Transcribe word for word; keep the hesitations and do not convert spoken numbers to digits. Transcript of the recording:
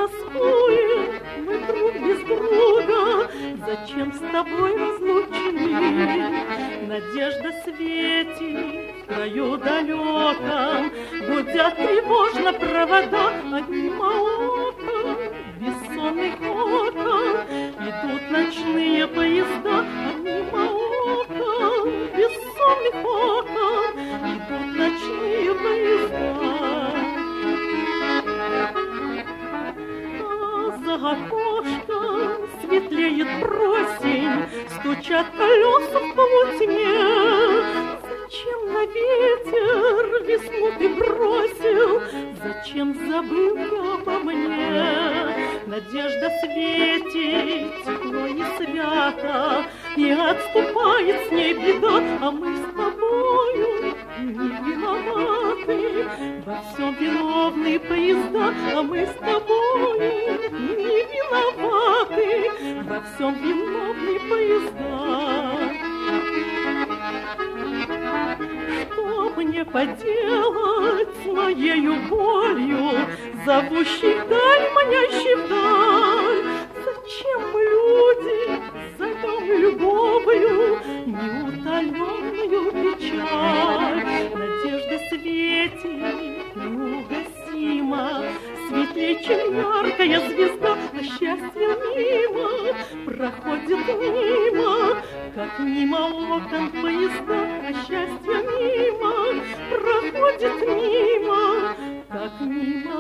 тоскуем мы друг без друга, зачем с тобой разлучены? Надежда светит в краю далеком, гудят тревожно провода, одни окон, бессонных окон, идут ночные поезда, одни окон, бессонных окон, идут ночные поезда. За окошком светлеет просень, стучат колеса в полутьме. Зачем на ветер весну ты бросил? Зачем забыл я обо мне? Надежда светит тепло и свято, и отступает с ней беда, а мы с тобою не виноваты. Во всем виновны поезда, а мы с тобою не виноваты. Во всем виновны поезда. Что мне поделать с моею болью, зовущей вдаль, манящей вдаль? Зачем мы, люди, зовем любовью неутоленную печаль? Надежда светит неугасимо, светлее, чем яркая звезда, а счастье мимо проходит мимо, как мимо окон поезда, а счастье мимо проходит мимо, как мимо